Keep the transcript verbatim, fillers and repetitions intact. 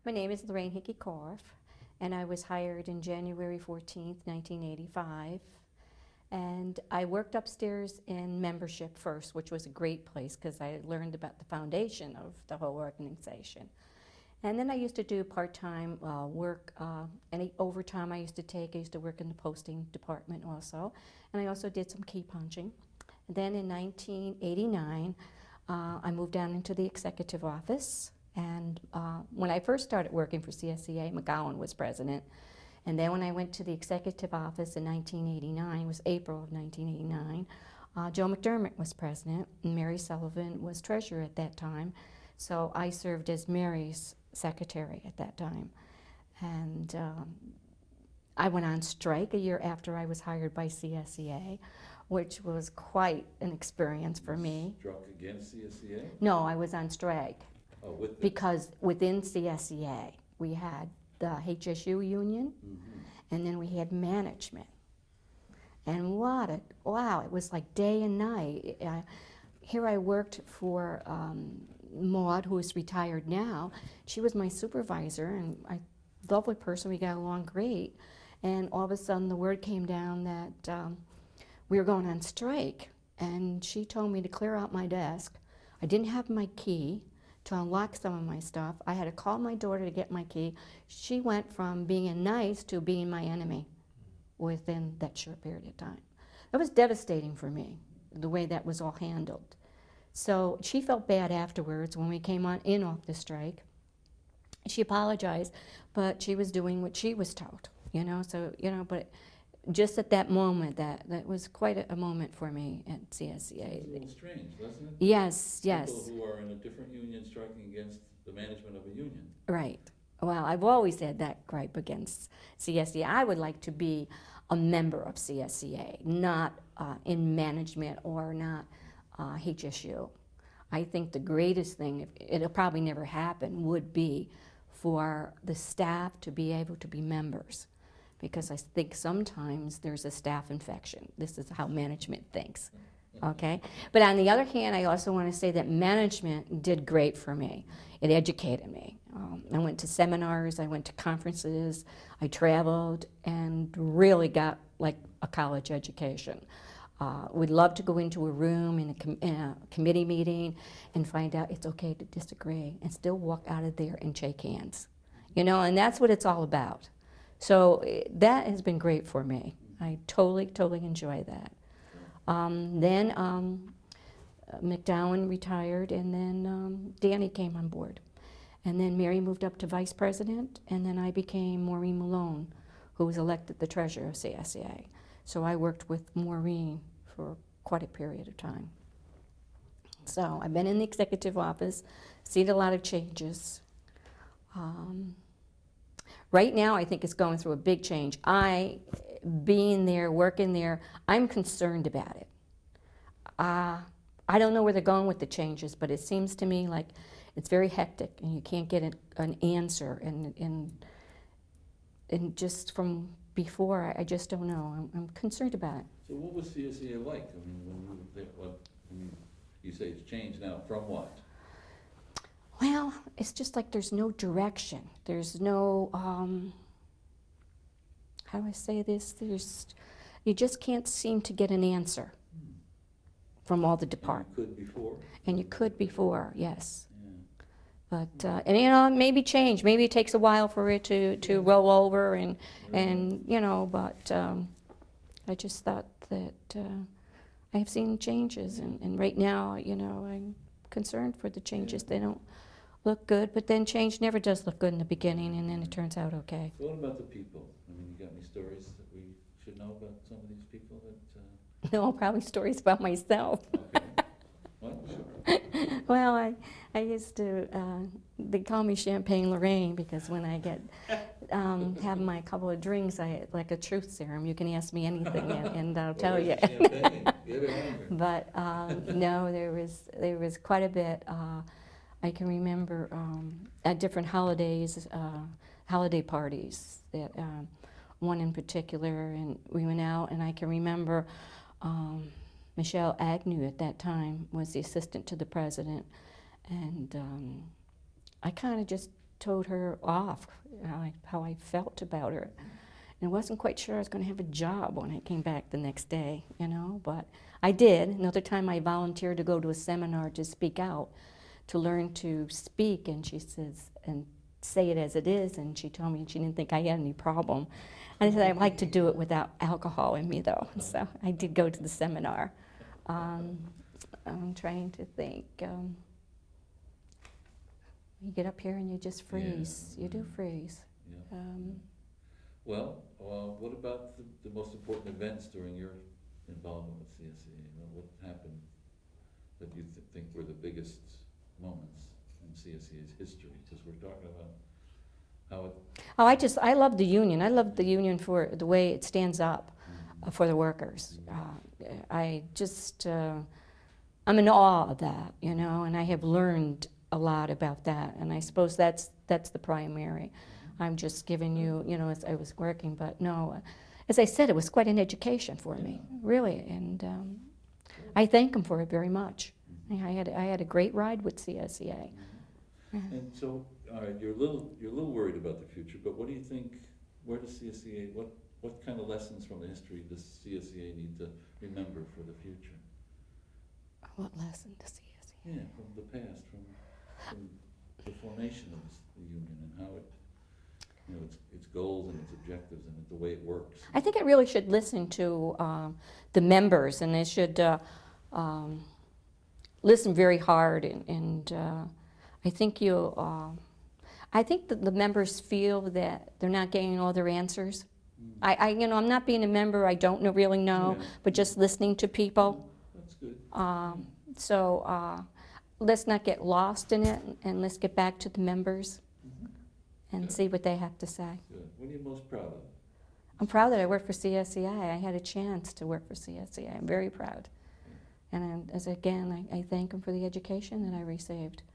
My name is Lorraine Hickey-Korf, and I was hired in January fourteenth, nineteen eighty-five. And I worked upstairs in membership first, which was a great place because I learned about the foundation of the whole organization. And then I used to do part-time uh, work, uh, any overtime I used to take. I used to work in the posting department also. And I also did some key punching. And then in nineteen eighty-nine, uh, I moved down into the executive office. And uh, when I first started working for C S E A, McGowan was president. And then when I went to the executive office in nineteen eighty-nine, it was April of nineteen eighty-nine, uh, Joe McDermott was president, and Mary Sullivan was treasurer at that time. So I served as Mary's secretary at that time. And um, I went on strike a year after I was hired by C S E A, which was quite an experience for me. Struck against C S E A? No, I was on strike. Oh, with because within C S E A, we had the H S U union, mm-hmm. and then we had management. And what a, wow, it was like day and night. Uh, here I worked for um, Maud, who is retired now. She was my supervisor, and a lovely person, we got along great. And all of a sudden the word came down that um, we were going on strike. And she told me to clear out my desk. I didn't have my key to unlock some of my stuff. I had to call my daughter to get my key. She went from being nice to being my enemy within that short period of time. It was devastating for me, the way that was all handled. So she felt bad afterwards when we came on in off the strike. She apologized, but she was doing what she was told, you know, so, you know, but just at that moment, that, that was quite a, a moment for me at C S E A. It was a little strange, wasn't it? Yes, yes. People who are in a different union striking against the management of a union. Right. Well, I've always had that gripe against C S E A. I would like to be a member of C S E A, not uh, in management or not uh, H S U. I think the greatest thing, if it'll probably never happen, would be for the staff to be able to be members. Because I think sometimes there's a staff infection. This is how management thinks, okay? But on the other hand, I also want to say that management did great for me. It educated me. Um, I went to seminars, I went to conferences, I traveled, and really got like a college education. Uh, we'd love to go into a room in a, com in a committee meeting and find out it's okay to disagree and still walk out of there and shake hands. You know, and that's what it's all about. So that has been great for me. I totally, totally enjoy that. Um, then um, McDowan retired, and then um, Danny came on board. And then Mary moved up to vice president, and then I became Maureen Malone, who was elected the treasurer of C S E A. So I worked with Maureen for quite a period of time. So I've been in the executive office, seen a lot of changes. Um, Right now, I think it's going through a big change. I, being there, working there, I'm concerned about it. Uh, I don't know where they're going with the changes, but it seems to me like it's very hectic and you can't get an, an answer. And, and, and just from before, I, I just don't know. I'm, I'm concerned about it. So what was C S E A like? I mean, when you were there, what, I mean, you say it's changed now, from what? Well, it's just like there's no direction. There's no, um, how do I say this? There's, you just can't seem to get an answer hmm. from all the departments. And you could before? And you could before, yes. Yeah. But, uh, and you know, maybe change. Maybe it takes a while for it to, to yeah. roll over and, right. and, you know, but um, I just thought that uh, I have seen changes. And, and right now, you know, I'm concerned for the changes. Yeah. They don't look good, but then change never does look good in the beginning, and then it turns out okay. So what about the people? I mean, you got any stories that we should know about some of these people that... Uh... No, probably stories about myself. Okay. Well, sure. Well, I, I used to, uh, they call me Champagne Lorraine because when I get, um, have my couple of drinks, I like a truth serum. You can ask me anything and, and I'll tell you. But um, no, there was, there was quite a bit. Uh, I can remember um, at different holidays, uh, holiday parties, that um, one in particular, and we went out, and I can remember um, Michelle Agnew at that time was the assistant to the president, and um, I kind of just told her off, how I, how I felt about her. And I wasn't quite sure I was going to have a job when I came back the next day, you know, but I did. Another time I volunteered to go to a seminar to speak out, to learn to speak, and she says, and say it as it is, and she told me she didn't think I had any problem. And I said, I'd like to do it without alcohol in me, though. So I did go to the seminar. Um, I'm trying to think. Um, you get up here and you just freeze. Yeah. You do freeze. Yeah. Um, Well, uh, what about the, the most important events during your involvement with C S C A? You know, what happened that you th- think were the biggest moments in C S C A's history? Because we're talking about how it. oh, I just, I love the union. I love the union for the way it stands up Mm-hmm. uh, for the workers. Uh, I just, uh, I'm in awe of that, you know, and I have learned a lot about that. And I suppose that's that's the primary. I'm just giving you, you know, as I was working, but no, as I said, it was quite an education for me, really, and um, I thank them for it very much. I had I had a great ride with C S C A. Mm-hmm. And so, all right, you're a little you're a little worried about the future, but what do you think? Where does C S C A what what kind of lessons from the history does C S C A need to remember for the future? What lesson does C S C A? Yeah, from the past, from, from the formation of this, the union and how it, you know, its its goals and its objectives and the way it works. I think it really should listen to um, the members, and they should uh, um, listen very hard. And, and uh, I think you, uh, I think that the members feel that they're not getting all their answers. Mm. I, I, you know, I'm not being a member. I don't know, really know, Yeah. but just listening to people. That's good. Um, so uh, let's not get lost in it, and, and let's get back to the members Mm-hmm. and Good. see what they have to say. Good. What are you most proud of? I'm proud that I work for C S C A. I had a chance to work for C S C A. I'm very proud. And I, as again, I, I thank them for the education that I received.